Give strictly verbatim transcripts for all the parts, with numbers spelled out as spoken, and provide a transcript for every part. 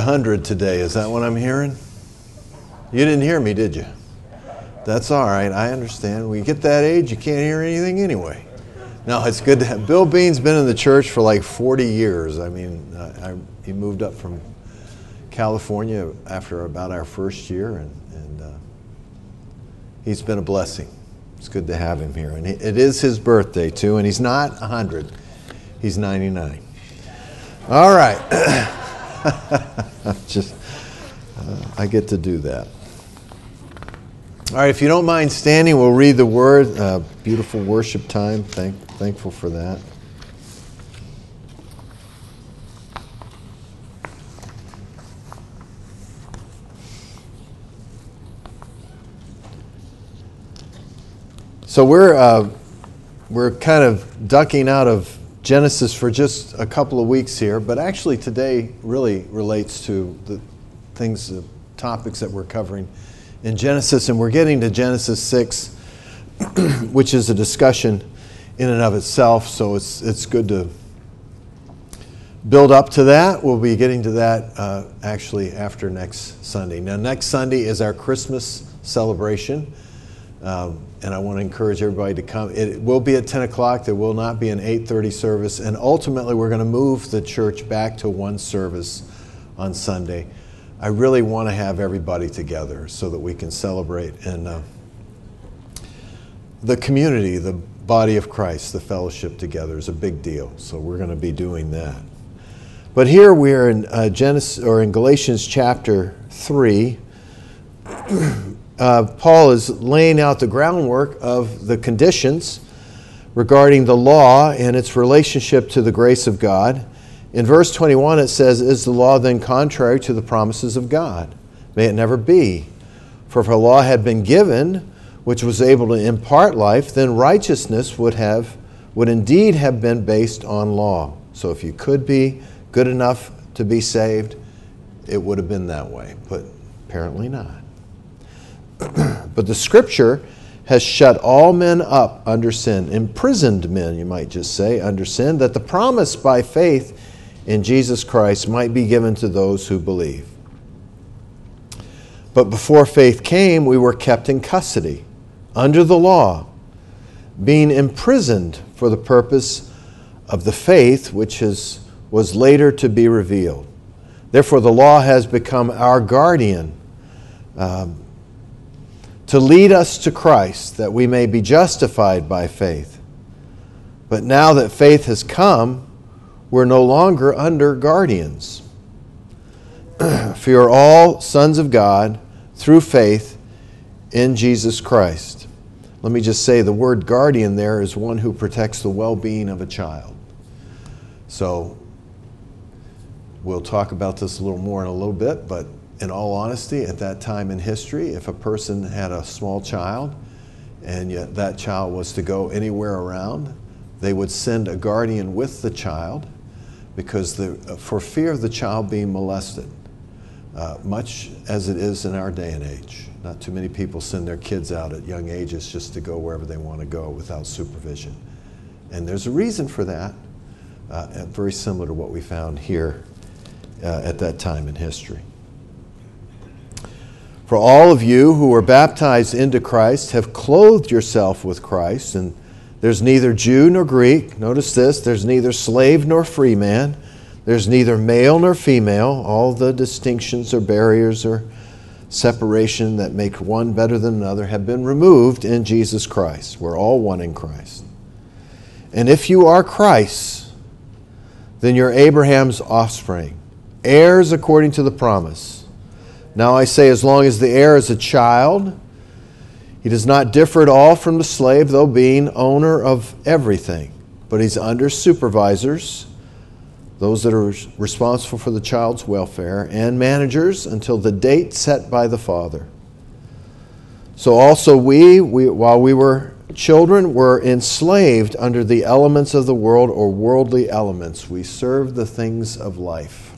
hundred today. Is that what I'm hearing? You didn't hear me, did you? That's all right. I understand. When you get that age, you can't hear anything anyway. No, it's good to have. Bill Bean's been in the church for like forty years. I mean, I, I, he moved up from California after about our first year, and, and uh, he's been a blessing. It's good to have him here. And it is his birthday, too, and he's not one hundred. He's ninety-nine. All right. Just, uh, I get to do that. All right, if you don't mind standing, we'll read the word. Uh, beautiful worship time. Thank, thankful for that. So we're uh, we're kind of ducking out of Genesis for just a couple of weeks here, but actually today really relates to the things, the topics that we're covering in Genesis, and we're getting to Genesis six, which is a discussion in and of itself, so it's it's good to build up to that. We'll be getting to that uh, actually after next Sunday. Now, next Sunday is our Christmas celebration, um, and I want to encourage everybody to come. It will be at ten o'clock. There will not be an eight thirty service, and ultimately we're going to move the church back to one service on Sunday. I really want to have everybody together so that we can celebrate. And uh, the community, the body of Christ, the fellowship together is a big deal. So we're going to be doing that. But here we're in uh, Genesis or in Galatians chapter three. uh, Paul is laying out the groundwork of the conditions regarding the law and its relationship to the grace of God. In verse twenty-one it says, "Is the law then contrary to the promises of God? May it never be. For if a law had been given, which was able to impart life, then righteousness would have, would indeed have been based on law." So if you could be good enough to be saved, it would have been that way, but apparently not. But the Scripture has shut all men up under sin, imprisoned men, you might just say, under sin, that the promise by faith in Jesus Christ might be given to those who believe. But before faith came, we were kept in custody, under the law, being imprisoned for the purpose of the faith which is, was later to be revealed. Therefore, the law has become our guardian, um, to lead us to Christ, that we may be justified by faith. But now that faith has come, we're no longer under guardians. For you are all sons of God through faith in Jesus Christ. Let me just say the word guardian there is one who protects the well-being of a child. So we'll talk about this a little more in a little bit, but in all honesty, at that time in history, if a person had a small child and yet that child was to go anywhere around, they would send a guardian with the child, because the, for fear of the child being molested, uh, much as it is in our day and age. Not too many people send their kids out at young ages just to go wherever they want to go without supervision. And there's a reason for that, uh, very similar to what we found here uh, at that time in history. For all of you who were baptized into Christ have clothed yourself with Christ, and there's neither Jew nor Greek. Notice this, there's neither slave nor free man. There's neither male nor female. All the distinctions or barriers or separation that make one better than another have been removed in Jesus Christ. We're all one in Christ. And if you are Christ's, then you're Abraham's offspring, heirs according to the promise. Now I say, as long as the heir is a child, he does not differ at all from the slave, though being owner of everything. But he's under supervisors, those that are responsible for the child's welfare, and managers until the date set by the father. So also we, we while we were children, were enslaved under the elements of the world, or worldly elements. We served the things of life.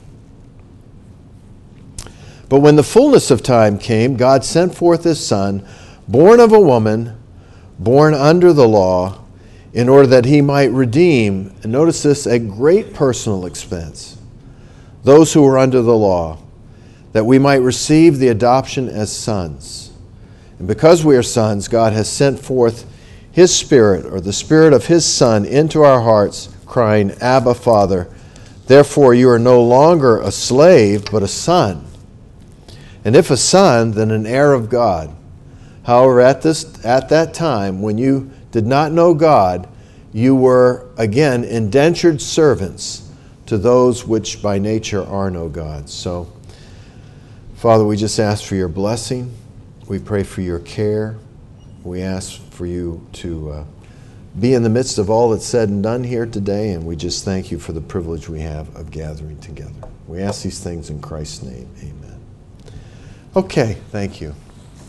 But when the fullness of time came, God sent forth His Son, born of a woman, born under the law, in order that He might redeem, and notice this, at great personal expense, those who were under the law, that we might receive the adoption as sons. And because we are sons, God has sent forth His Spirit, or the Spirit of His Son, into our hearts, crying, Abba, Father. Therefore you are no longer a slave, but a son. And if a son, then an heir of God. However, at this at that time, when you did not know God, you were, again, indentured servants to those which by nature are no gods. So, Father, we just ask for your blessing. We pray for your care. We ask for you to uh, be in the midst of all that's said and done here today, and we just thank you for the privilege we have of gathering together. We ask these things in Christ's name. Amen. Okay, thank you.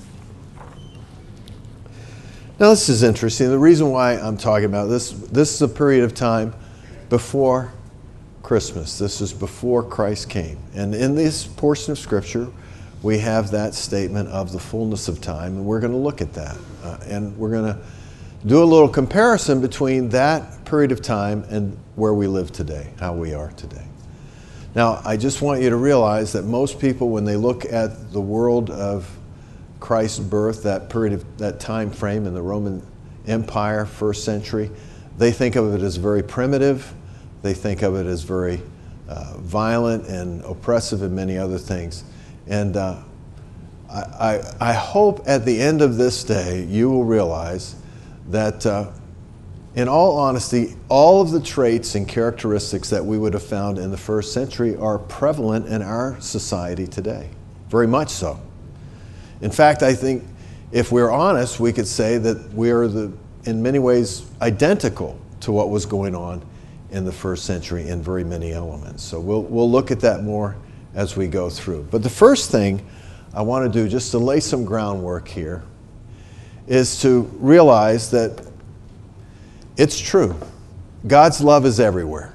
Now this is interesting. The reason why I'm talking about this, this is a period of time before Christmas. This is before Christ came. And in this portion of Scripture, we have that statement of the fullness of time, and we're going to look at that. Uh, and we're going to do a little comparison between that period of time and where we live today, how we are today. Now, I just want you to realize that most people, when they look at the world of Christ's birth, that period of that time frame in the Roman Empire, first century, they think of it as very primitive. They think of it as very uh, violent and oppressive and many other things. And uh, I, I, I hope at the end of this day you will realize that, uh, in all honesty, all of the traits and characteristics that we would have found in the first century are prevalent in our society today, very much so. In fact, I think if we're honest, we could say that we are, the, in many ways, identical to what was going on in the first century in very many elements. So we'll, we'll look at that more as we go through. But the first thing I want to do, just to lay some groundwork here, is to realize that it's true. God's love is everywhere.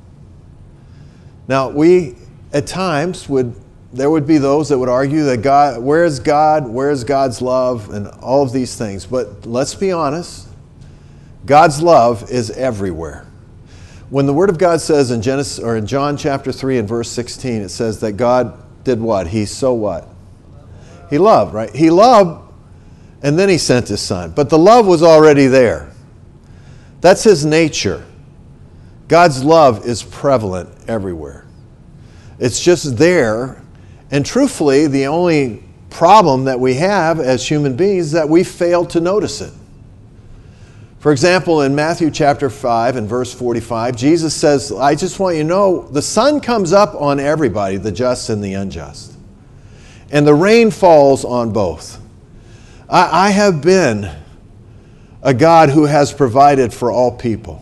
Now, we at times would, there would be those that would argue that God, where is God, where is God's love, and all of these things. But let's be honest, God's love is everywhere. When the Word of God says in Genesis, or in John chapter three and verse sixteen, it says that God did what? He so what? He loved, right? He loved, and then He sent His Son. But the love was already there. That's His nature. God's love is prevalent everywhere. It's just there. And truthfully, the only problem that we have as human beings is that we fail to notice it. For example, in Matthew chapter five and verse forty-five, Jesus says, I just want you to know, the sun comes up on everybody, the just and the unjust. And the rain falls on both. I, I have been a God who has provided for all people.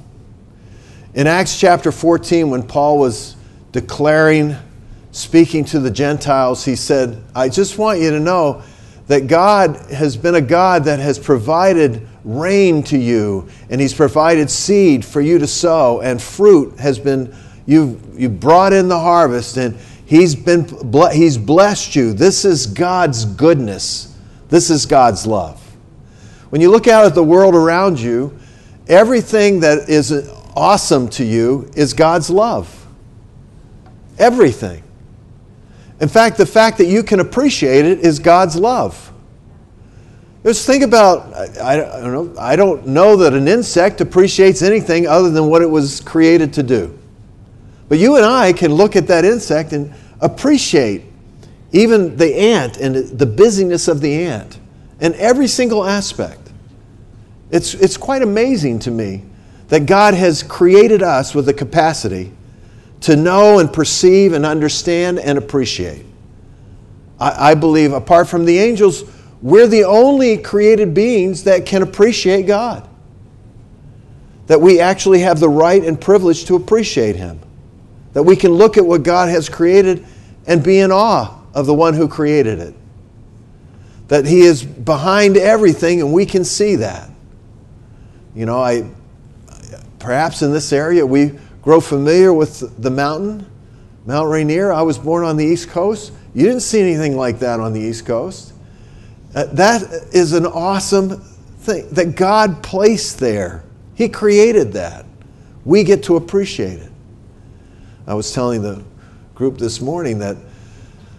In Acts chapter fourteen, when Paul was declaring, speaking to the Gentiles, he said, I just want you to know that God has been a God that has provided rain to you, and He's provided seed for you to sow, and fruit has been, you've, you've brought in the harvest, and He's been, He's blessed you. This is God's goodness. This is God's love. When you look out at the world around you, everything that is awesome to you is God's love. Everything. In fact, the fact that you can appreciate it is God's love. Just think about, I, I, don't know, I don't know that an insect appreciates anything other than what it was created to do. But you and I can look at that insect and appreciate even the ant and the busyness of the ant and every single aspect. It's, it's quite amazing to me that God has created us with the capacity to know and perceive and understand and appreciate. I, I believe, apart from the angels, we're the only created beings that can appreciate God. That we actually have the right and privilege to appreciate Him. That we can look at what God has created and be in awe of the one who created it. That He is behind everything and we can see that. You know, I perhaps in this area we grow familiar with the mountain, Mount Rainier. I was born on the East Coast. You didn't see anything like that on the East Coast. Uh, that is an awesome thing that God placed there. He created that. We get to appreciate it. I was telling the group this morning that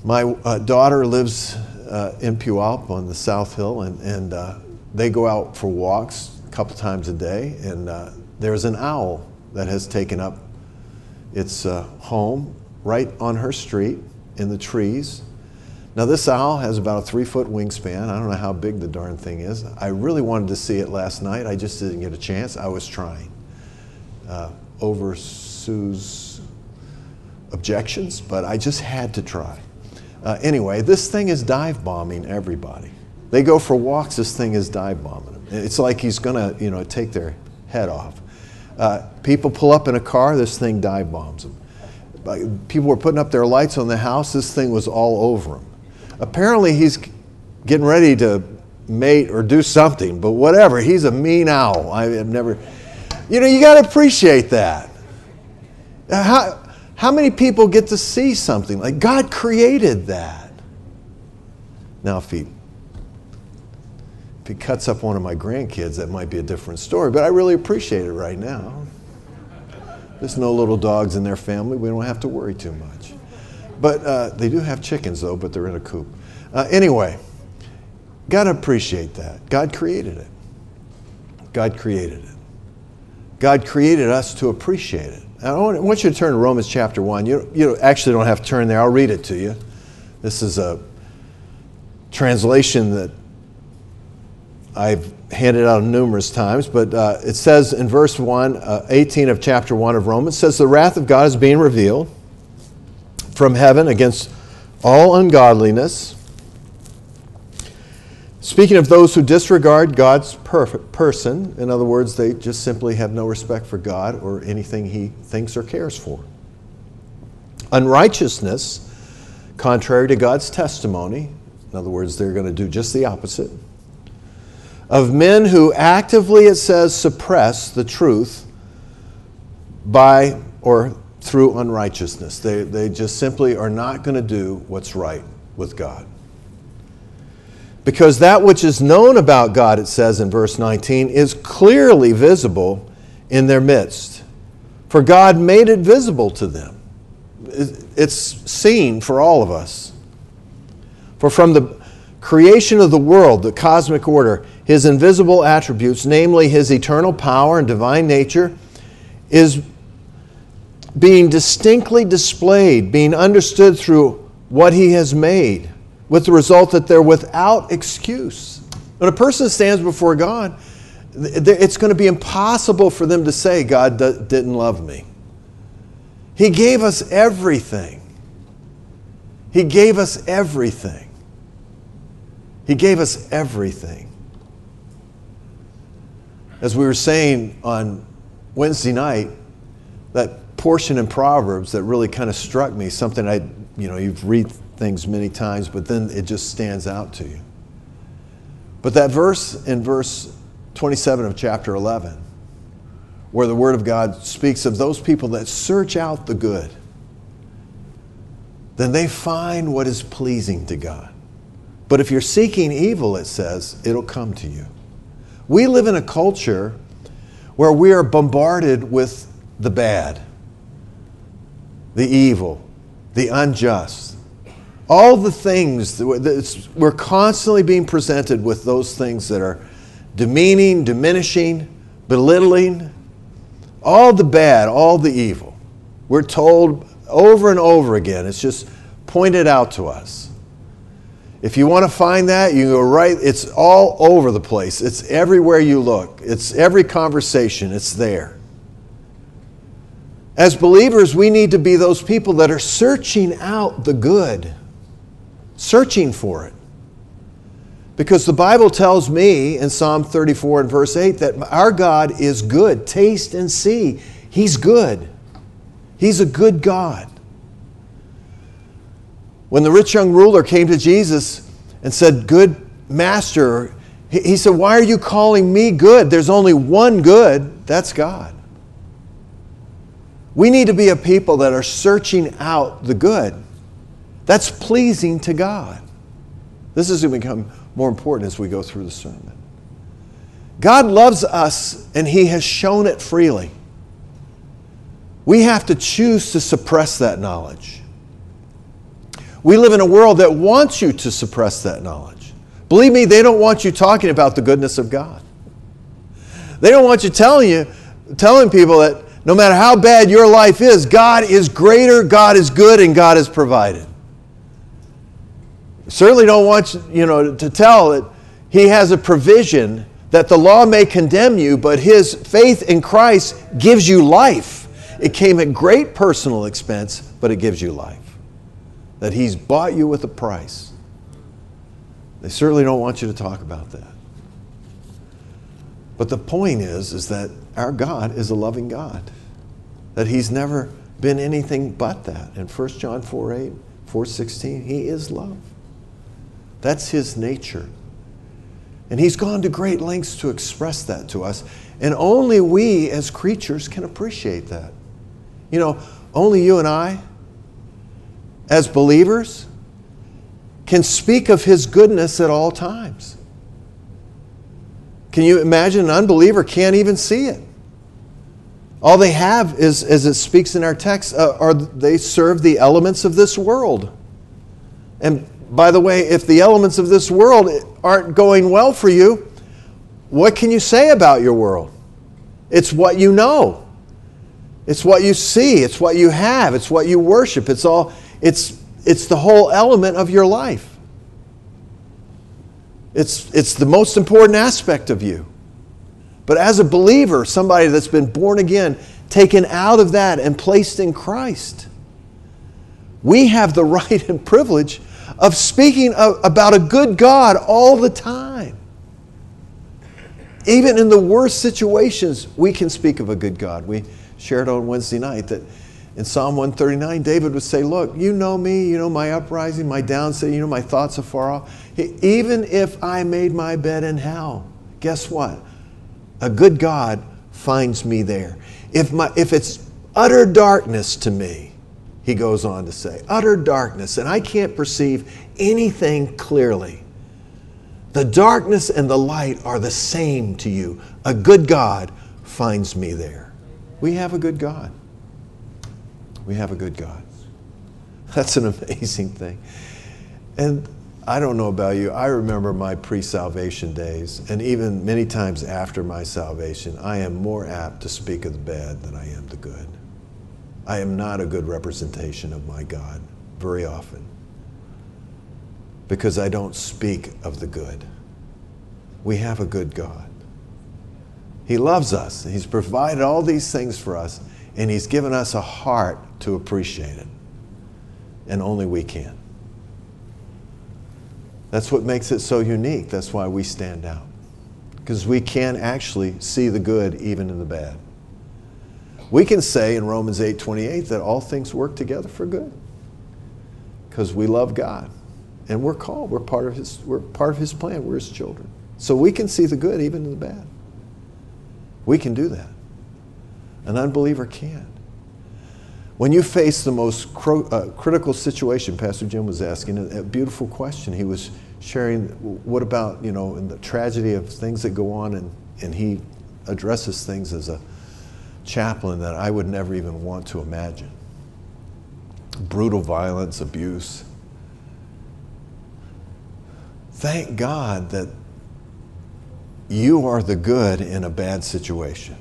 My uh, daughter lives uh, in Puyallup on the South Hill, and, and uh, they go out for walks a couple times a day, and uh, there's an owl that has taken up its uh, home right on her street in the trees. Now this owl has about a three foot wingspan. I don't know how big the darn thing is. I really wanted to see it last night. I just didn't get a chance. I was trying. Uh, over Sue's objections, but I just had to try. Uh, anyway, this thing is dive bombing everybody. They go for walks, this thing is dive bombing them. It's like he's gonna, you know, take their head off. Uh, people pull up in a car, this thing dive bombs them. People were putting up their lights on the house, this thing was all over them. Apparently he's getting ready to mate or do something, but whatever, he's a mean owl. I have never, you know, you got to appreciate that. How, how many people get to see something like God created that? Now, if he, if he cuts up one of my grandkids, that might be a different story, but I really appreciate it right now. There's no little dogs in their family. We don't have to worry too much. But uh, they do have chickens, though, but they're in a coop. Uh, anyway, got to appreciate that. God created it. God created it. God created us to appreciate it. I want you to turn to Romans chapter one. You, you actually don't have to turn there. I'll read it to you. This is a translation that I've handed out numerous times, but uh, it says in verse one, uh, eighteen of chapter one of Romans, says, the wrath of God is being revealed from heaven against all ungodliness. Speaking of those who disregard God's perfect person, in other words, they just simply have no respect for God or anything he thinks or cares for. Unrighteousness, contrary to God's testimony, in other words, they're going to do just the opposite. Of men who actively, it says, suppress the truth by or through unrighteousness. They, they just simply are not going to do what's right with God. Because that which is known about God, it says in verse nineteen, is clearly visible in their midst. For God made it visible to them. It's seen for all of us. For from the creation of the world, the cosmic order, his invisible attributes, namely his eternal power and divine nature, is being distinctly displayed, being understood through what he has made, with the result that they're without excuse. When a person stands before God, it's going to be impossible for them to say, God didn't love me. He gave us everything. He gave us everything. He gave us everything. As we were saying on Wednesday night, that portion in Proverbs that really kind of struck me, something I, you know, you've read things many times, but then it just stands out to you. But that verse in verse twenty-seven of chapter eleven, where the Word of God speaks of those people that search out the good, then they find what is pleasing to God. But if you're seeking evil, it says, it'll come to you. We live in a culture where we are bombarded with the bad, the evil, the unjust. All the things, that we're constantly being presented with those things that are demeaning, diminishing, belittling, all the bad, all the evil. We're told over and over again, it's just pointed out to us. If you want to find that, you go right, it's all over the place. It's everywhere you look. It's every conversation, it's there. As believers, we need to be those people that are searching out the good, searching for it. Because the Bible tells me in Psalm thirty-four and verse eight that our God is good. Taste and see. He's good. He's a good God. When the rich young ruler came to Jesus and said, "Good master," he said, "Why are you calling me good? There's only one good. That's God." We need to be a people that are searching out the good. That's pleasing to God. This is going to become more important as we go through the sermon. God loves us, and He has shown it freely. We have to choose to suppress that knowledge. We live in a world that wants you to suppress that knowledge. Believe me, they don't want you talking about the goodness of God. They don't want you telling you, telling people that no matter how bad your life is, God is greater, God is good, and God has provided. Certainly don't want you, you know, to tell that He has a provision that the law may condemn you, but His faith in Christ gives you life. It came at great personal expense, but it gives you life. That He's bought you with a price. They certainly don't want you to talk about that. But the point is, is that our God is a loving God. That He's never been anything but that. In First John four eight, four sixteen, He is love. That's His nature. And He's gone to great lengths to express that to us. And only we as creatures can appreciate that. You know, only you and I, as believers, can speak of His goodness at all times. Can you imagine an unbeliever can't even see it? All they have is, as it speaks in our text, uh, are they serve the elements of this world. And by the way, if the elements of this world aren't going well for you, what can you say about your world? It's what you know. It's what you see. It's what you have. It's what you worship. It's all. It's it's the whole element of your life. It's it's the most important aspect of you. But as a believer, somebody that's been born again, taken out of that and placed in Christ, we have the right and privilege of speaking of, about a good God all the time. Even in the worst situations, we can speak of a good God. We shared on Wednesday night that in Psalm one thirty-nine, David would say, look, you know me, you know my uprising, my downsitting, you know my thoughts afar off. Even if I made my bed in hell, guess what? A good God finds me there. If my if it's utter darkness to me, he goes on to say, utter darkness, and I can't perceive anything clearly. The darkness and the light are the same to you. A good God finds me there. We have a good God. We have a good God. That's an amazing thing. And I don't know about you, I remember my pre-salvation days, and even many times after my salvation, I am more apt to speak of the bad than I am the good. I am not a good representation of my God very often, because I don't speak of the good. We have a good God. He loves us. He's provided all these things for us, and He's given us a heart to appreciate it. And only we can. That's what makes it so unique. That's why we stand out. Because we can actually see the good even in the bad. We can say in Romans eight twenty-eight that all things work together for good. Because we love God. And we're called. We're part of His, we're part of His plan. We're His children. So we can see the good even in the bad. We can do that. An unbeliever can't. When you face the most cro- uh, critical situation, Pastor Jim was asking a, a beautiful question. He was sharing, what about, you know, in the tragedy of things that go on, and, and he addresses things as a chaplain that I would never even want to imagine. Brutal violence, abuse. Thank God that you are the good in a bad situation.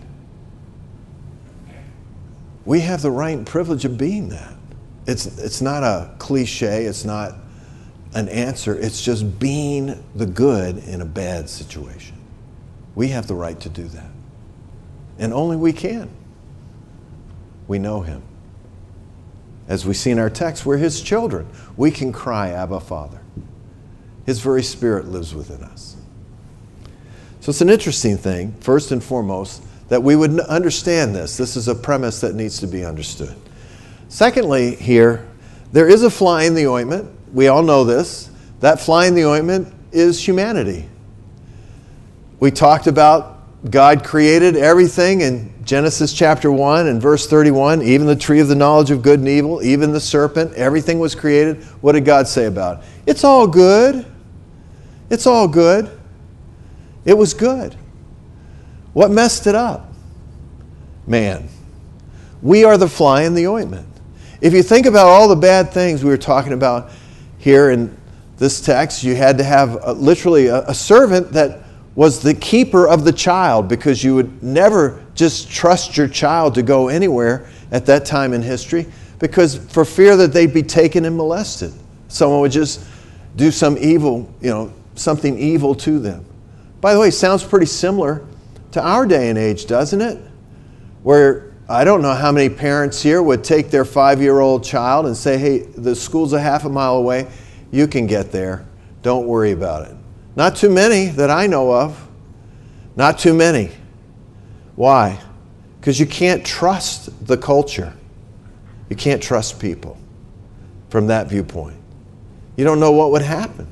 We have the right and privilege of being that. It's, it's not a cliche. It's not an answer. It's just being the good in a bad situation. We have the right to do that. And only we can. We know Him. As we see in our text, we're His children. We can cry, Abba, Father. His very Spirit lives within us. So it's an interesting thing, first and foremost, that we would understand this. This is a premise that needs to be understood. Secondly, here, there is a fly in the ointment. We all know this. That fly in the ointment is humanity. We talked about God created everything in Genesis chapter one and verse thirty-one, even the tree of the knowledge of good and evil, even the serpent, everything was created. What did God say about it? It's all good. It's all good. It was good. What messed it up? Man. We are the fly in the ointment. If you think about all the bad things we were talking about, here in this text, you had to have a, literally a, a servant that was the keeper of the child, because you would never just trust your child to go anywhere at that time in history, because for fear that they'd be taken and molested. Someone would just do some evil, you know, something evil to them. By the way, sounds pretty similar to our day and age, doesn't it? Where I don't know how many parents here would take their five-year-old child and say, hey, the school's a half a mile away. You can get there. Don't worry about it. Not too many that I know of. Not too many. Why? Because you can't trust the culture. You can't trust people from that viewpoint. You don't know what would happen.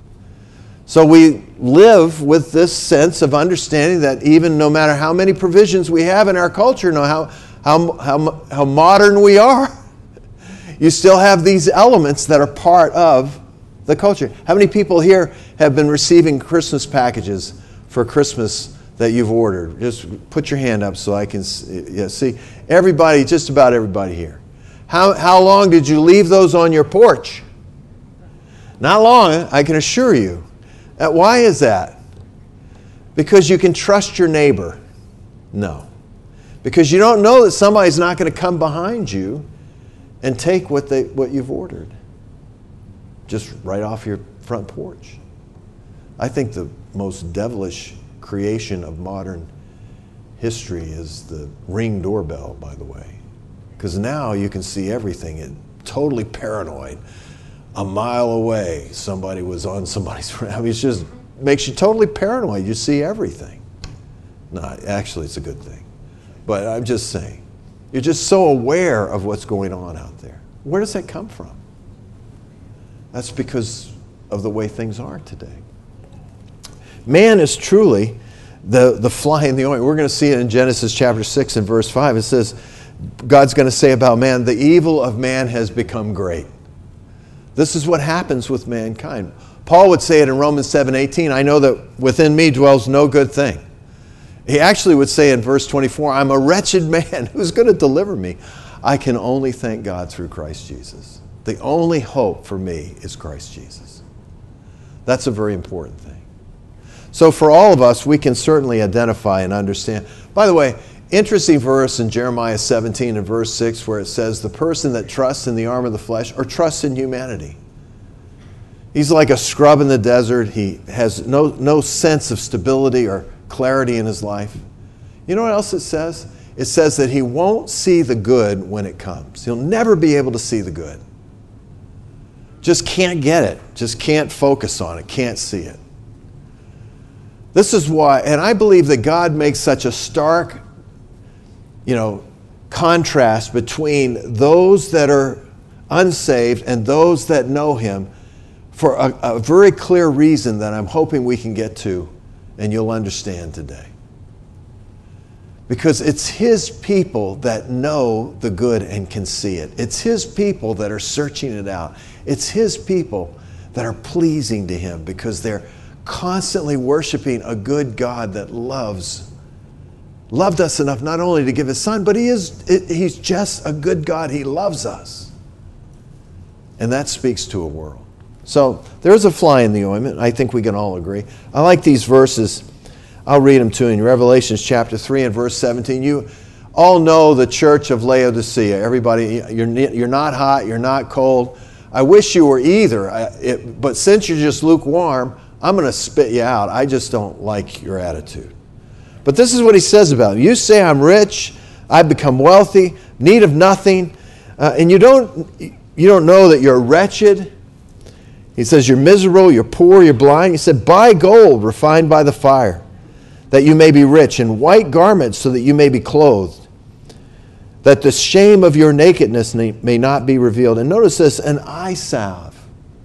So we live with this sense of understanding that even no matter how many provisions we have in our culture, no how, how, how, how modern we are, you still have these elements that are part of the culture. How many people here have been receiving Christmas packages for Christmas that you've ordered? Just put your hand up so I can see. Yeah, see, everybody, just about everybody here. How, how long did you leave those on your porch? Not long, I can assure you. Uh, why is that? Because you can trust your neighbor? No. Because you don't know that somebody's not going to come behind you and take what they what you've ordered. Just right off your front porch. I think the most devilish creation of modern history is the Ring doorbell, by the way. Because now you can see everything. It's totally paranoid. A mile away, somebody was on somebody's... I mean, it just makes you totally paranoid. You see everything. No, actually, it's a good thing. But I'm just saying, you're just so aware of what's going on out there. Where does that come from? That's because of the way things are today. Man is truly the, the fly in the ointment. We're going to see it in Genesis chapter six and verse five. It says, God's going to say about man, the evil of man has become great. This is what happens with mankind. Paul would say it in Romans seven eighteen, I know that within me dwells no good thing. He actually would say in verse twenty-four, I'm a wretched man. Who's going to deliver me? I can only thank God through Christ Jesus. The only hope for me is Christ Jesus. That's a very important thing. So for all of us, we can certainly identify and understand. By the way, interesting verse in Jeremiah seventeen and verse six where it says, the person that trusts in the arm of the flesh or trusts in humanity. He's like a scrub in the desert. He has no, no sense of stability or clarity in his life. You know what else it says? It says that he won't see the good when it comes. He'll never be able to see the good. Just can't get it. Just can't focus on it. Can't see it. This is why, and I believe that God makes such a stark, you know, contrast between those that are unsaved and those that know Him for a, a very clear reason that I'm hoping we can get to and you'll understand today. Because it's His people that know the good and can see it. It's His people that are searching it out. It's His people that are pleasing to Him because they're constantly worshiping a good God that loves, loved us enough not only to give His Son, but He is, He's just a good God. He loves us. And that speaks to a world. So there's a fly in the ointment. I think we can all agree. I like these verses. I'll read them to you in Revelation chapter three and verse seventeen. You all know the church of Laodicea. Everybody, you're, you're not hot, you're not cold. I wish you were either, I, it, but since you're just lukewarm, I'm going to spit you out. I just don't like your attitude. But this is what he says about it. You say I'm rich, I've become wealthy, need of nothing, uh, and you don't, you don't know that you're wretched. He says you're miserable, you're poor, you're blind. He said, buy gold refined by the fire, that you may be rich, and white garments so that you may be clothed, that the shame of your nakedness may not be revealed. And notice this, an eye salve,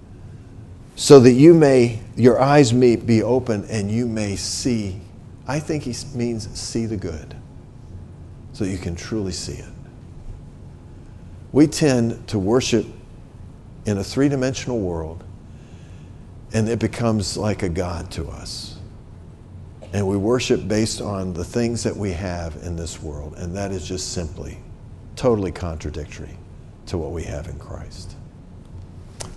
so that you may, your eyes may be open and you may see. I think he means see the good, so you can truly see it. We tend to worship in a three-dimensional world, and it becomes like a god to us. And we worship based on the things that we have in this world, and that is just simply totally contradictory to what we have in Christ.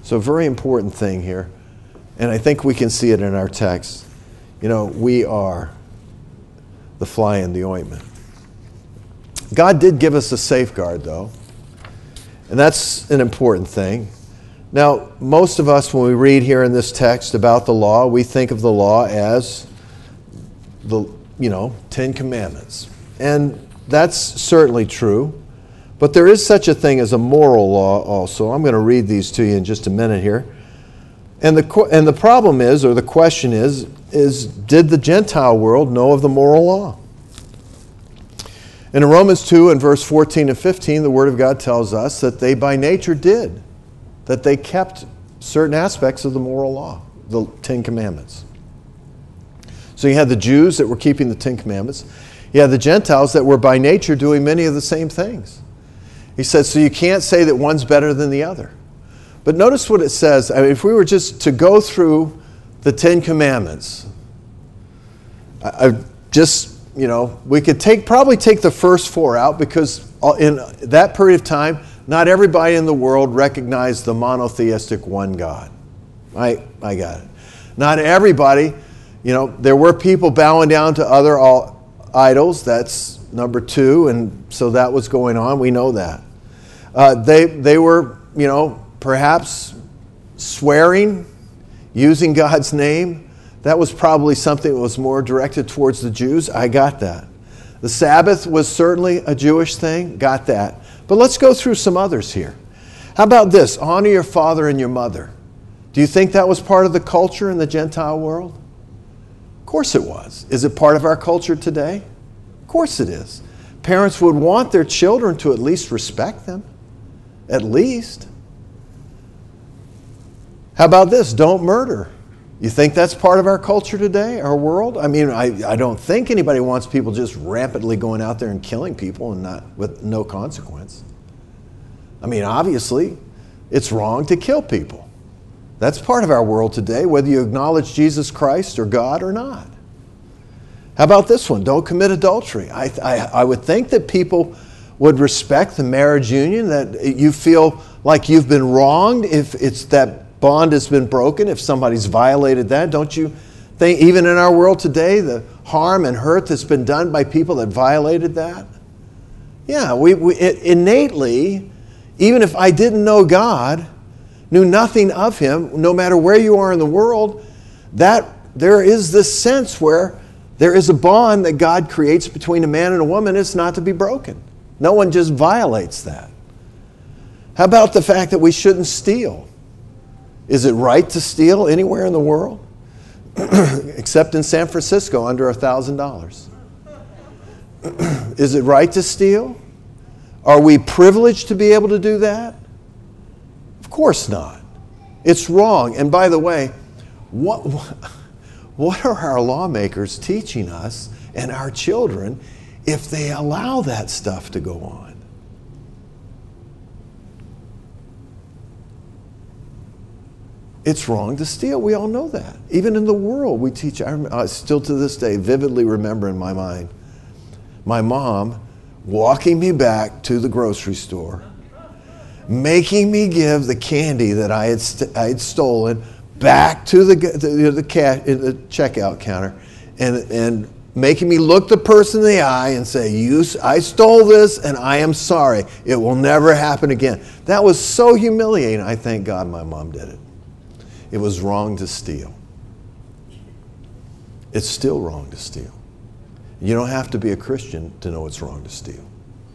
So a very important thing here, and I think we can see it in our text. You know, we are the fly in the ointment. God did give us a safeguard, though, and that's an important thing. Now, most of us, when we read here in this text about the law, we think of the law as the, you know, Ten Commandments. And that's certainly true. But there is such a thing as a moral law also. I'm going to read these to you in just a minute here. And the, and the problem is, or the question is, is did the Gentile world know of the moral law? And in Romans two and verse fourteen and fifteen, the Word of God tells us that they by nature did. That they kept certain aspects of the moral law, the Ten Commandments. So you had the Jews that were keeping the Ten Commandments. You had the Gentiles that were by nature doing many of the same things. He says, so you can't say that one's better than the other. But notice what it says. I mean, if we were just to go through the Ten Commandments, I, I just, you know, we could take probably take the first four out because in that period of time, not everybody in the world recognized the monotheistic one God. I, I got it. Not everybody, you know, there were people bowing down to other idols. That's number two, and so that was going on. We know that. Uh, they, they were, you know, perhaps swearing, using God's name. That was probably something that was more directed towards the Jews. I got that. The Sabbath was certainly a Jewish thing. Got that. But let's go through some others here. How about this? Honor your father and your mother. Do you think that was part of the culture in the Gentile world? Of course it was. Is it part of our culture today? Of course it is. Parents would want their children to at least respect them. At least. How about this? Don't murder. You think that's part of our culture today, our world? I mean, I, I don't think anybody wants people just rampantly going out there and killing people and not with no consequence. I mean, obviously, it's wrong to kill people. That's part of our world today, whether you acknowledge Jesus Christ or God or not. How about this one? Don't commit adultery. I, I, I would think that people would respect the marriage union, that you feel like you've been wronged if it's that bond has been broken, if somebody's violated that. Don't you think, even in our world today, the harm and hurt that's been done by people that violated that? Yeah, we, we it, innately, even if I didn't know God, knew nothing of Him, no matter where you are in the world, that there is this sense where there is a bond that God creates between a man and a woman. It's not to be broken. No one just violates that. How about the fact that we shouldn't steal? Is it right to steal anywhere in the world? Except in San Francisco, under one thousand dollars. Is it right to steal? Are we privileged to be able to do that? Of course not. It's wrong. And by the way, what, what are our lawmakers teaching us and our children if they allow that stuff to go on? It's wrong to steal. We all know that. Even in the world, we teach. I, I still to this day vividly remember in my mind my mom walking me back to the grocery store, making me give the candy that I had st- I had stolen back to the the, the, cat, the checkout counter, and and making me look the person in the eye and say, "You, I stole this, and I am sorry. It will never happen again." That was so humiliating. I thank God my mom did it. It was wrong to steal. It's still wrong to steal. You don't have to be a Christian to know it's wrong to steal.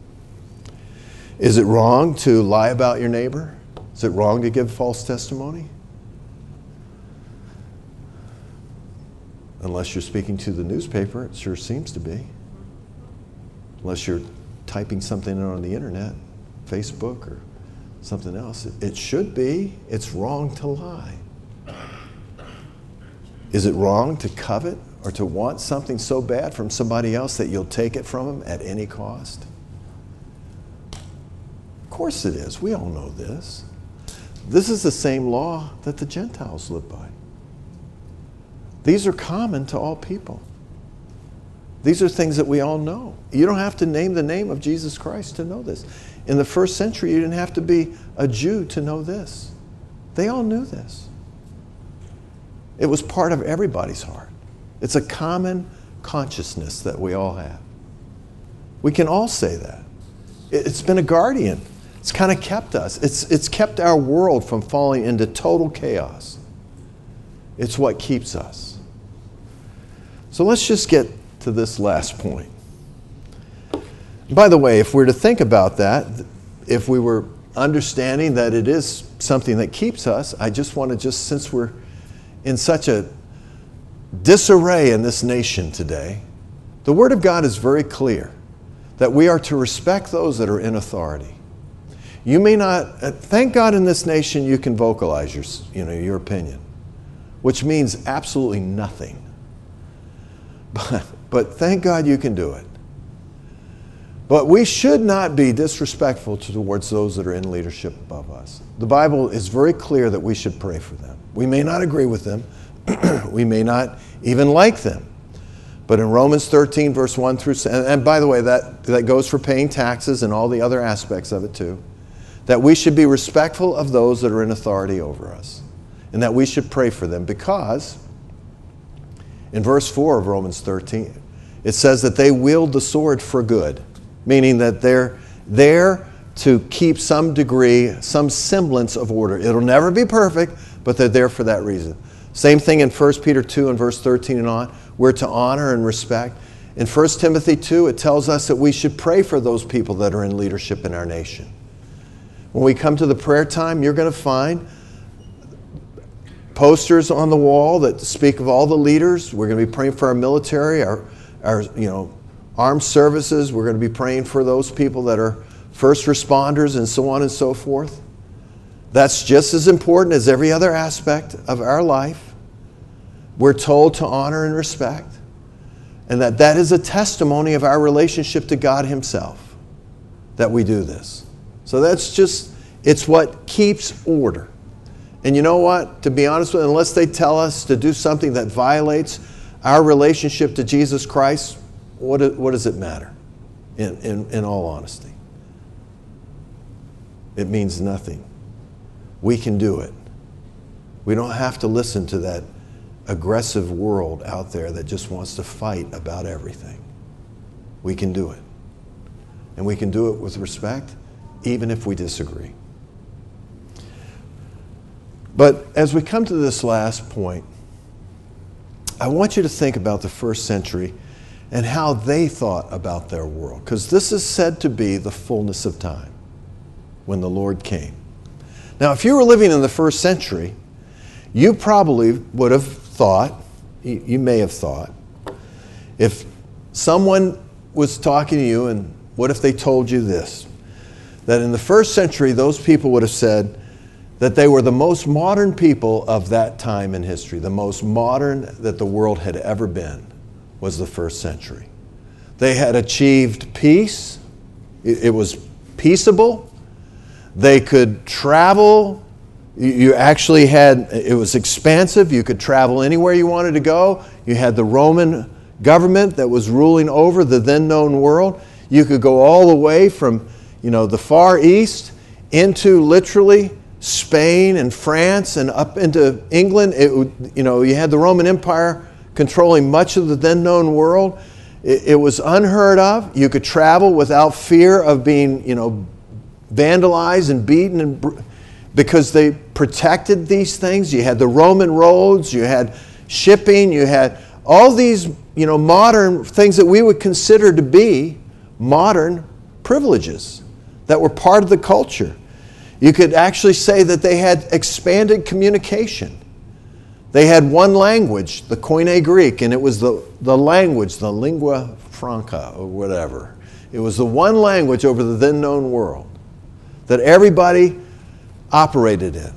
Is it wrong to lie about your neighbor? Is it wrong to give false testimony? Unless you're speaking to the newspaper, it sure seems to be. Unless you're typing something on the internet, Facebook or something else. It, it should be. It's wrong to lie. Is it wrong to covet or to want something so bad from somebody else that you'll take it from them at any cost? Of course it is. We all know this. This is the same law that the Gentiles live by. These are common to all people. These are things that we all know. You don't have to name the name of Jesus Christ to know this. In the first century, you didn't have to be a Jew to know this. They all knew this. It was part of everybody's heart. It's a common consciousness that we all have. We can all say that. It's been a guardian. It's kind of kept us. It's, it's kept our world from falling into total chaos. It's what keeps us. So let's just get to this last point. By the way, if we're to think about that, if we were understanding that it is something that keeps us, I just want to just, since we're in such a disarray in this nation today, the Word of God is very clear that we are to respect those that are in authority. You may not, thank God in this nation you can vocalize your, you know, your opinion, which means absolutely nothing. But, but thank God you can do it. But we should not be disrespectful towards those that are in leadership above us. The Bible is very clear that we should pray for them. We may not agree with them. We may not even like them. But in Romans thirteen, verse one through seven, and by the way, that, that goes for paying taxes and all the other aspects of it too, that we should be respectful of those that are in authority over us. And that we should pray for them because in verse four of Romans thirteen, it says that they wield the sword for good, meaning that they're there to keep some degree, some semblance of order. It'll never be perfect, but they're there for that reason. Same thing in First Peter two and verse thirteen and on. We're to honor and respect. In First Timothy two, it tells us that we should pray for those people that are in leadership in our nation. When we come to the prayer time, you're going to find posters on the wall that speak of all the leaders. We're going to be praying for our military, our, our you know, armed services. We're going to be praying for those people that are first responders and so on and so forth. That's just as important as every other aspect of our life. We're told to honor and respect, and that that is a testimony of our relationship to God Himself, that we do this. So that's just, it's what keeps order. And you know what? To be honest with you, unless they tell us to do something that violates our relationship to Jesus Christ, what, what does it matter, in, in, in all honesty? It means nothing. We can do it. We don't have to listen to that aggressive world out there that just wants to fight about everything. We can do it. And we can do it with respect, even if we disagree. But as we come to this last point, I want you to think about the first century and how they thought about their world. Because this is said to be the fullness of time, when the Lord came. Now, if you were living in the first century, you probably would have thought, you may have thought, if someone was talking to you, and what if they told you this? That in the first century, those people would have said that they were the most modern people of that time in history. The most modern that the world had ever been was the first century. They had achieved peace. It was peaceable. They could travel. You actually had, it was expansive. You could travel anywhere you wanted to go. You had the Roman government that was ruling over the then known world. You could go all the way from, you know, the Far East into literally Spain and France and up into England. It, you know, you had the Roman Empire controlling much of the then known world. It, it was unheard of. You could travel without fear of being, you know, vandalized and beaten, and because they protected these things. You had the Roman roads, you had shipping, you had all these, you know, modern things that we would consider to be modern privileges that were part of the culture. You could actually say that they had expanded communication. They had one language, the Koine Greek, and it was the, the language, the lingua franca or whatever. It was the one language over the then known world that everybody operated in.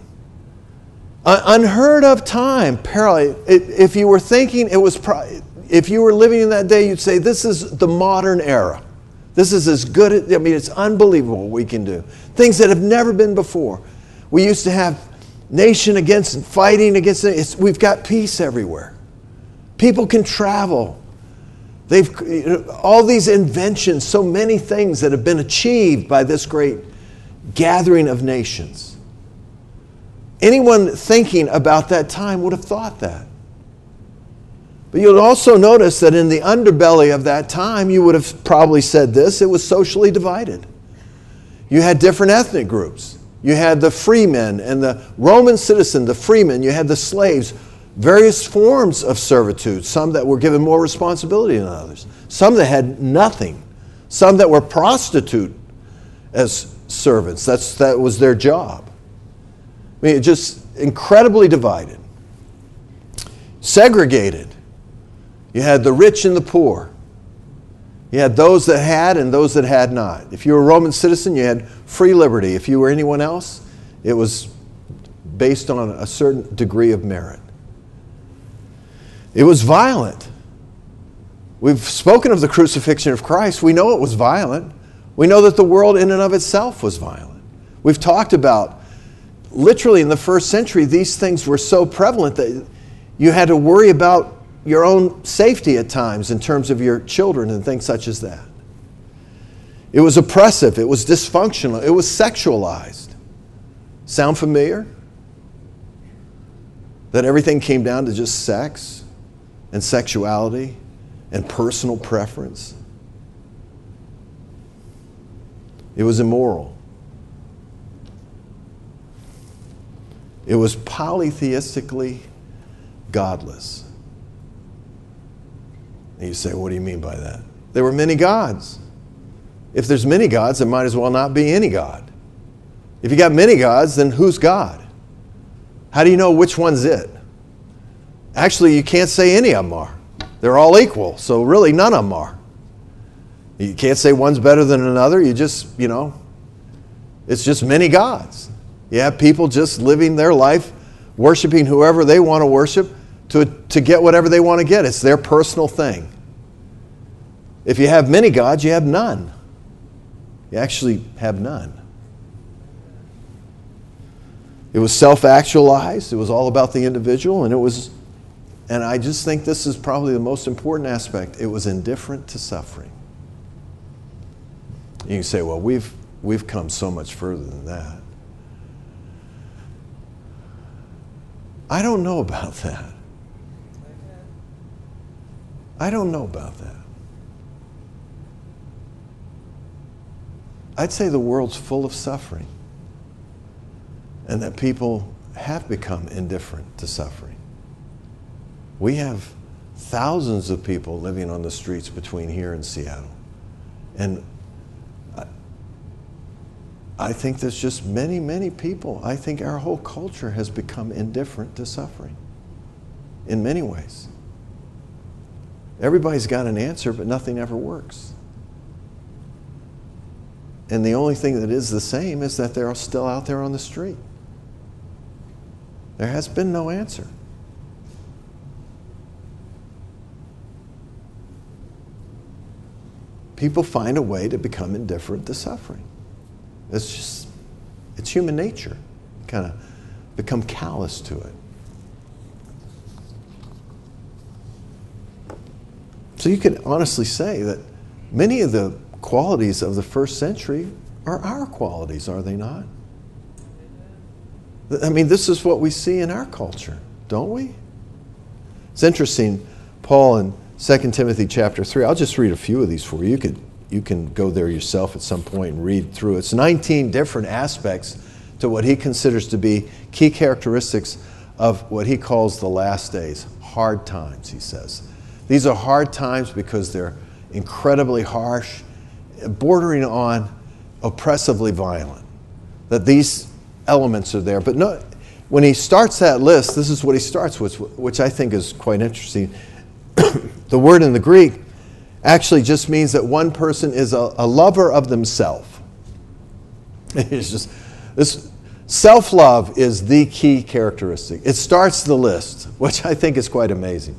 Uh, unheard of time, parallel. If you were thinking it was, pro- if you were living in that day, you'd say this is the modern era. This is as good as, I mean, it's unbelievable what we can do. Things that have never been before. We used to have nation against, fighting against, it's, we've got peace everywhere. People can travel. They've, you know, all these inventions, so many things that have been achieved by this great gathering of nations. anyone thinking about that time would have thought that. But you'll also notice that in the underbelly of that time, you would have probably said this, it was socially divided. You had different ethnic groups. You had the freemen and the Roman citizen, the freemen. You had the slaves, various forms of servitude, some that were given more responsibility than others, some that had nothing, some that were prostitute as servants. That's, that was their job. I mean, just incredibly divided. Segregated. You had the rich and the poor. You had those that had and those that had not. If you were a Roman citizen, you had free liberty. If you were anyone else, it was based on a certain degree of merit. It was violent. We've spoken of the crucifixion of Christ. We know it was violent. We know that the world in and of itself was violent. We've talked about, literally in the first century, these things were so prevalent that you had to worry about your own safety at times in terms of your children and things such as that. It was oppressive. It was dysfunctional. It was sexualized. Sound familiar? That everything came down to just sex and sexuality and personal preference. It was immoral. It was polytheistically godless. And you say, what do you mean by that? There were many gods. If there's many gods, there might as well not be any God. If you got many gods, then who's God? How do you know which one's it? Actually, you can't say any of them are. They're all equal, so really none of them are. You can't say one's better than another. You just, you know, it's just many gods. You have people just living their life, worshiping whoever they want to worship to, to get whatever they want to get. It's their personal thing. If you have many gods, you have none. You actually have none. It was self-actualized. It was all about the individual, and it was, and I just think this is probably the most important aspect. It was indifferent to suffering. You can say, well, we've we've come so much further than that. I don't know about that. I don't know about that. I'd say the world's full of suffering, and that people have become indifferent to suffering. We have thousands of people living on the streets between here and Seattle. And I, I think there's just many, many people. I think our whole culture has become indifferent to suffering in many ways. Everybody's got an answer, but nothing ever works. And the only thing that is the same is that they're still out there on the street. There has been no answer. People find a way to become indifferent to suffering. It's just, it's human nature. Kind of become callous to it. So you can honestly say that many of the qualities of the first century are our qualities, are they not? I mean, this is what we see in our culture, don't we? It's interesting, Paul in Second Timothy chapter three, I'll just read a few of these for you. You could, you can go there yourself at some point and read through it. It's nineteen different aspects to what he considers to be key characteristics of what he calls the last days. Hard times, he says. These are hard times because they're incredibly harsh, bordering on oppressively violent. That these elements are there. But no, when he starts that list, this is what he starts with, which I think is quite interesting. The word in the Greek actually just means that one person is a, a lover of themselves. It's just this self-love is the key characteristic. It starts the list, which I think is quite amazing.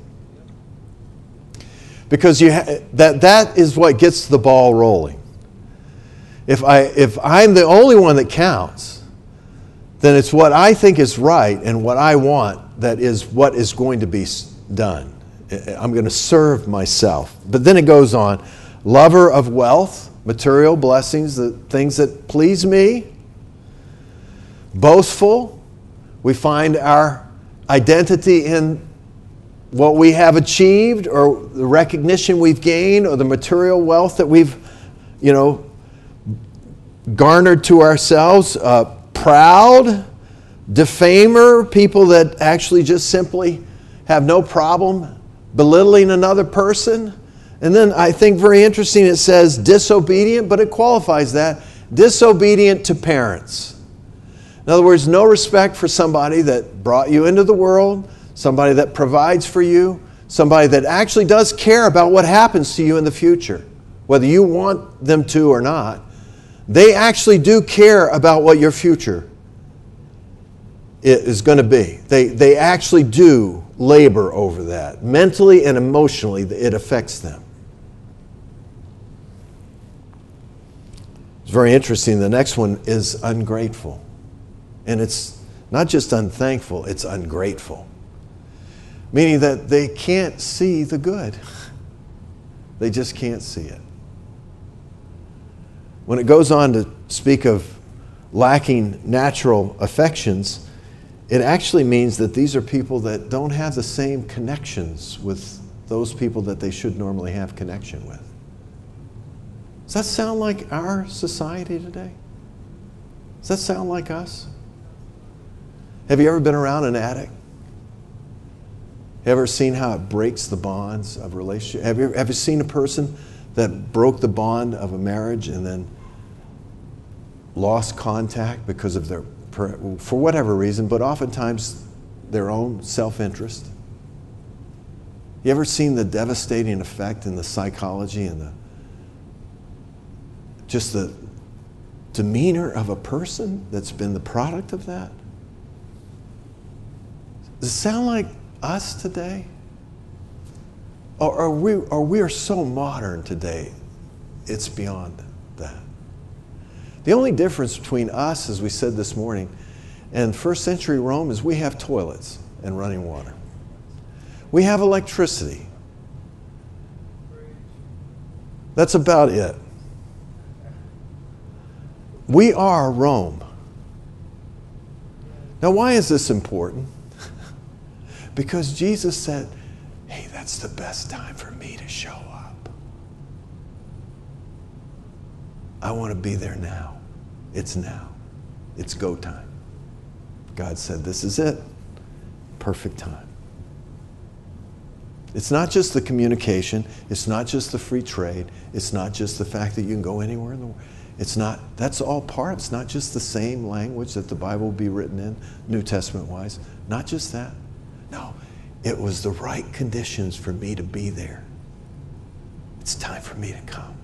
Because you ha- that that is what gets the ball rolling. If I if I'm the only one that counts, then it's what I think is right and what I want that is what is going to be done. I'm going to serve myself. But then it goes on, lover of wealth, material blessings, the things that please me, boastful, We find our identity in what we have achieved or the recognition we've gained or the material wealth that we've, you know, garnered to ourselves. Uh, proud, defamer, people that actually just simply have no problem belittling another person. And then I think very interesting, it says disobedient, but it qualifies that. Disobedient to parents. In other words, no respect for somebody that brought you into the world, somebody that provides for you, somebody that actually does care about what happens to you in the future, whether you want them to or not. They actually do care about what your future is going to be. They, they actually do labor over that. Mentally and emotionally, it affects them. It's very interesting. The next one is ungrateful. And it's not just unthankful, it's ungrateful. Meaning that they can't see the good. They just can't see it. When it goes on to speak of lacking natural affections, it actually means that these are people that don't have the same connections with those people that they should normally have connection with. Does that sound like our society today? Does that sound like us? Have you ever been around an addict? Have you ever seen how it breaks the bonds of relationship? Have you ever seen a person that broke the bond of a marriage and then lost contact because of their, for whatever reason, but oftentimes their own self-interest? You ever seen the devastating effect in the psychology and the just the demeanor of a person that's been the product of that? Does it sound like us today? Or are we, or we are so modern today, it's beyond that. The only difference between us, as we said this morning, and first century Rome is we have toilets and running water. We have electricity. That's about it. We are Rome. Now, why is this important? Because Jesus said, hey, that's the best time for me to show up. I want to be there now. It's now. It's go time. God said, this is it. Perfect time. It's not just the communication. It's not just the free trade. It's not just the fact that you can go anywhere in the world. It's not, that's all part. It's not just the same language that the Bible will be written in, New Testament-wise. Not just that. No, it was the right conditions for me to be there. It's time for me to come.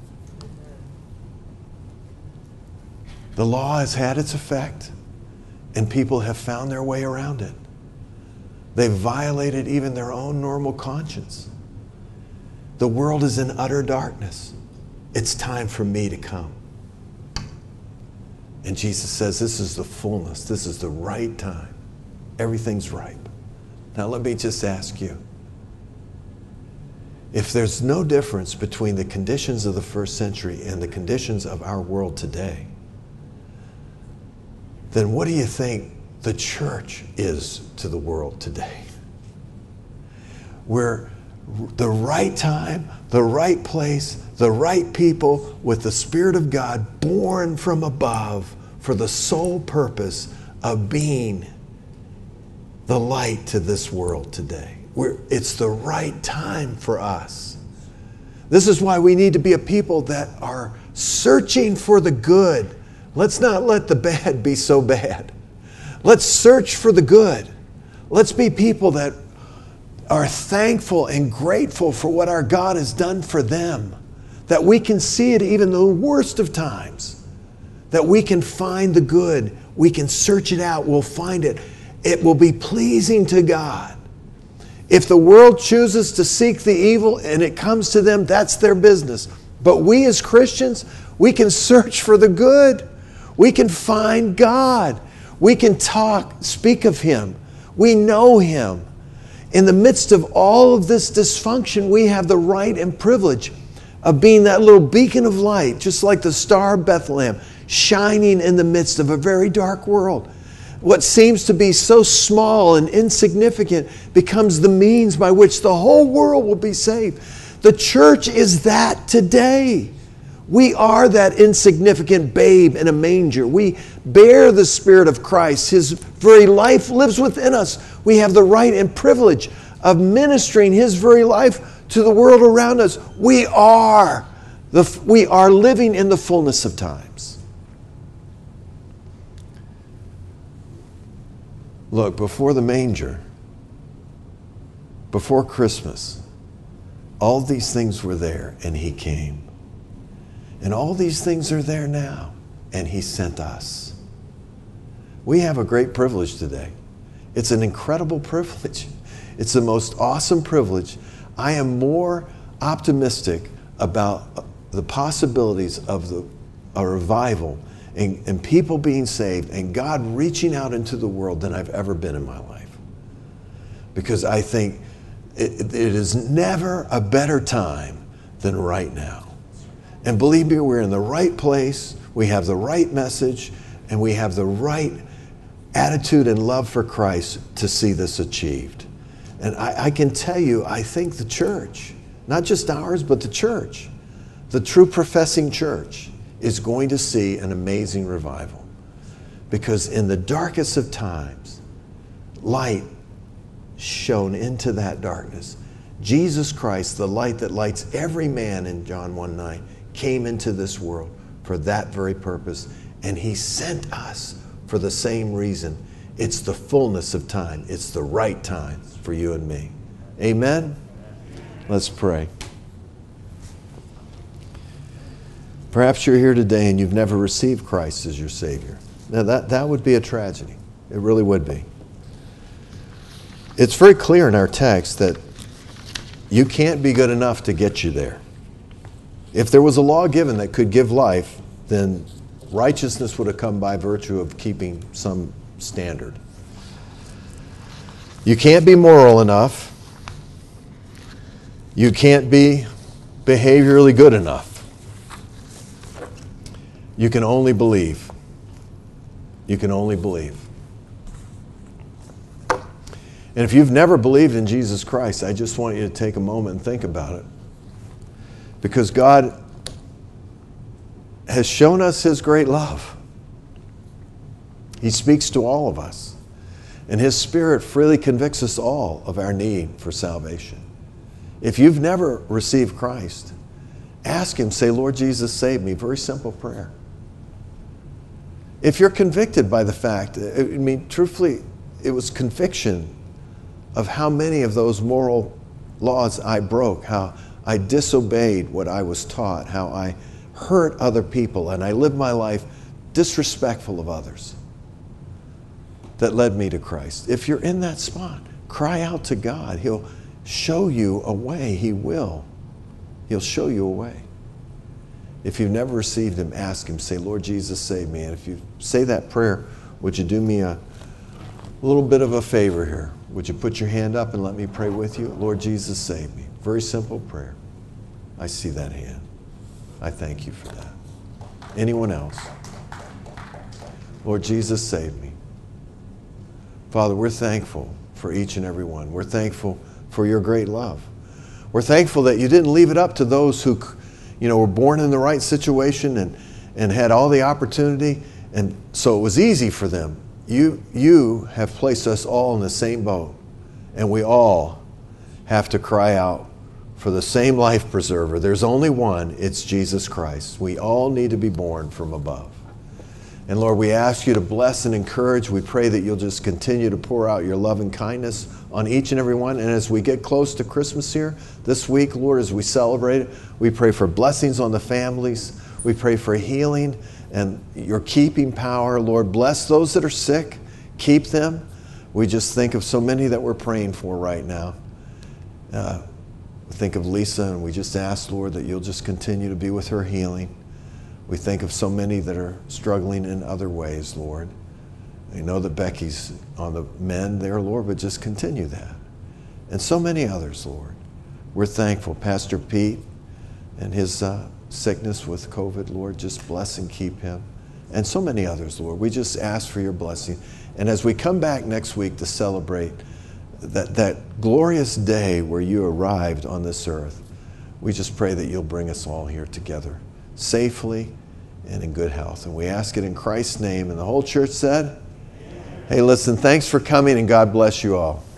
The law has had its effect, and people have found their way around it. They've violated even their own normal conscience. The world is in utter darkness. It's time for me to come. And Jesus says, this is the fullness. This is the right time. Everything's ripe. Now let me just ask you, if there's no difference between the conditions of the first century and the conditions of our world today, then what do you think the church is to the world today? We're the right time, the right place, the right people with the Spirit of God born from above for the sole purpose of being the light to this world today. We're, it's the right time for us. This is why we need to be a people that are searching for the good. Let's not let the bad be so bad. Let's search for the good. Let's be people that are thankful and grateful for what our God has done for them. That we can see it even in the worst of times. That we can find the good. We can search it out. We'll find it. It will be pleasing to God. If the world chooses to seek the evil and it comes to them, that's their business. But we as Christians, we can search for the good. We can find God. We can talk, speak of Him. We know Him. In the midst of all of this dysfunction, we have the right and privilege of being that little beacon of light, just like the Star of Bethlehem, shining in the midst of a very dark world. what seems to be so small and insignificant becomes the means by which the whole world will be saved. The church is that today. We are that insignificant babe in a manger. We bear the Spirit of Christ. His very life lives within us. We have the right and privilege of ministering His very life to the world around us. We are, the, we are living in the fullness of times. Look, before the manger, before Christmas, all these things were there and He came. And all these things are there now, and He sent us. We have a great privilege today. It's an incredible privilege. It's the most awesome privilege. I am more optimistic about the possibilities of the, a revival and, and people being saved and God reaching out into the world than I've ever been in my life. Because I think it, it is never a better time than right now. And believe me, we're in the right place, we have the right message, and we have the right attitude and love for Christ to see this achieved. And I, I can tell you, I think the church, not just ours, but the church, the true professing church, is going to see an amazing revival. Because in the darkest of times, light shone into that darkness. Jesus Christ, the light that lights every man in John one nine, came into this world for that very purpose, and He sent us for the same reason. It's the fullness of time. It's the right time for you and me. Amen? Let's pray. Perhaps you're here today and you've never received Christ as your Savior. Now that, that would be a tragedy. It really would be. It's very clear in our text that you can't be good enough to get you there. If there was a law given that could give life, then righteousness would have come by virtue of keeping some standard. You can't be moral enough. You can't be behaviorally good enough. You can only believe. You can only believe. And if you've never believed in Jesus Christ, I just want you to take a moment and think about it. Because God has shown us His great love. He speaks to all of us. And His Spirit freely convicts us all of our need for salvation. If you've never received Christ, ask Him, say, Lord Jesus, save me. Very simple prayer. If you're convicted by the fact, I mean, truthfully, it was conviction of how many of those moral laws I broke, how I disobeyed what I was taught, how I hurt other people, and I lived my life disrespectful of others, that led me to Christ. If you're in that spot, cry out to God. He'll show you a way. He will. He'll show you a way. If you've never received Him, ask Him. Say, Lord Jesus, save me. And if you say that prayer, would you do me a little bit of a favor here? Would you put your hand up and let me pray with you? Lord Jesus, save me. Very simple prayer. I see that hand. I thank you for that. Anyone else? Lord Jesus, save me. Father, we're thankful for each and every one. We're thankful for your great love. We're thankful that you didn't leave it up to those who, you know, were born in the right situation and, and had all the opportunity, and so it was easy for them. You, you have placed us all in the same boat, and we all have to cry out for the same life preserver. There's only one. It's Jesus Christ. We all need to be born from above. And Lord, we ask you to bless and encourage. We pray that you'll just continue to pour out your love and kindness on each and every one. And as we get close to Christmas here this week, Lord, as we celebrate it, we pray for blessings on the families. We pray for healing and your keeping power. Lord, bless those that are sick. Keep them. We just think of so many that we're praying for right now. Uh, think of Lisa, and we just ask, Lord, that you'll just continue to be with her healing. We think of so many that are struggling in other ways, Lord. I know that Becky's on the mend there, Lord, but just continue that. And so many others, Lord. We're thankful. Pastor Pete and his uh, sickness with COVID, Lord, just bless and keep him. And so many others, Lord. We just ask for your blessing. And as we come back next week to celebrate that, that glorious day where you arrived on this earth, we just pray that you'll bring us all here together safely and in good health. And we ask it in Christ's name. And the whole church said, hey, listen, thanks for coming and God bless you all.